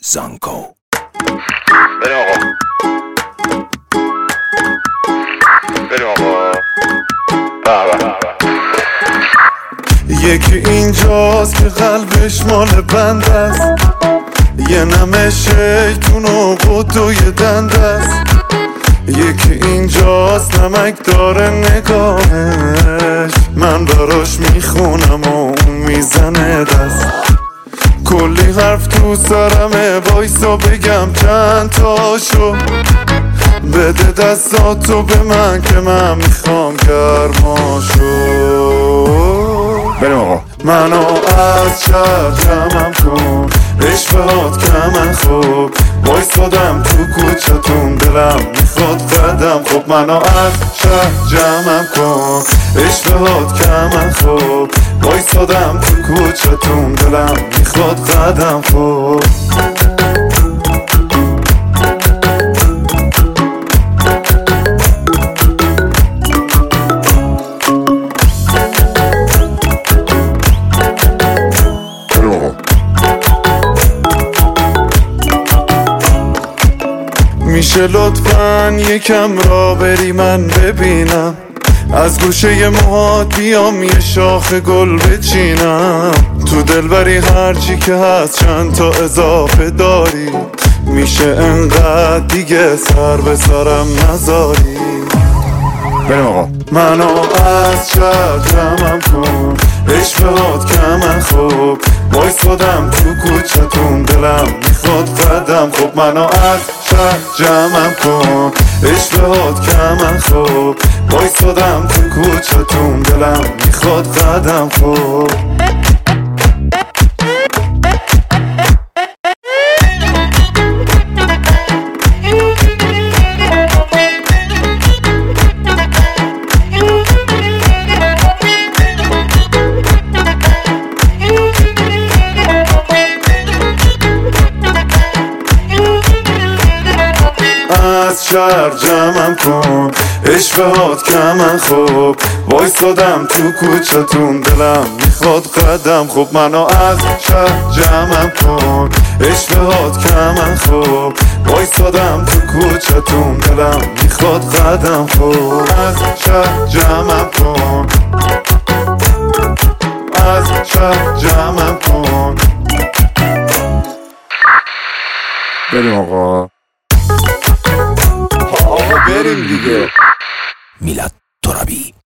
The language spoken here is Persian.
زانکو. بریم آقا یکی اینجاست که قلبش مال بند است، یه نمه شیطون و قطوی دند است. یکی اینجاست نمک داره نگاهش، من براش میخونم و اون میزنه دست. کلی حرف تو سرمه، وایسا بگم چند تاشو. بده دستاتو به من که من میخوام گرماشو. بریم آقا. منو از شب جمعم کن، عشقات که من خوب وایستادم تو کوچتون، دلم میخواد قدم خوب. منو از شب جمعم کن، عشقات که من خوب وایستادم تو کوچتون، دلم میخواد قدم خوب. میشه لطفاً یکم را بری من ببینم، از گوشه موهات بیام یه شاخ گل بچینم. تو دلبری هرچی که هست چند تا اضافه داری، میشه انقدر دیگه سر به سرم نذاری. بریم آقا. منو از شب جمعم کن، عشقات که من خوب وایستادم تو کوچتون، دلم میخواد قدم خوب. منو از شب جمعم کن، عشقات که من خوب وایستادم تو کوچتون، دلم میخواد قدم خوب. از شهر جمعم کن، عشقات که من خوب وایستادم تو کوچتون، دلم میخواد قدم خوب. منو از شهر جمعم کن، عشقات که من خوب وایستادم تو کوچتون، دلم میخواد قدم خوب. از شهر جمعم کن، از شهر جمعم کن. بریم آقا. بریم دیگه. میلاد ترابی.